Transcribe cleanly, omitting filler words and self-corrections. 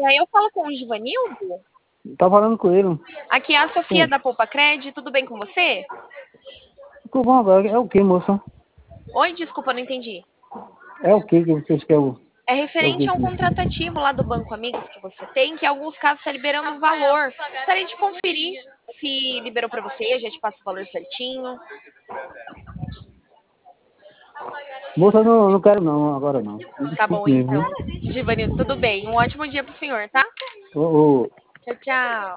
dia, eu falo com o Givanildo? Tá falando com ele. Aqui é a Sofia da Poupa Cred, tudo bem com você? Tudo bom agora? É o que, moça? Oi, desculpa, não entendi. É o que vocês querem? É É o referente que? a um contratativo lá do Banco Amigos que você tem, que em alguns casos está liberando o valor. Gostaria de conferir se liberou para você, já te passa o valor certinho. Moça, não quero não, agora não. Tá bom, Desculpe mesmo. então. Givanildo, tudo bem. Um ótimo dia pro senhor, tá? Ô, Tchau, tchau.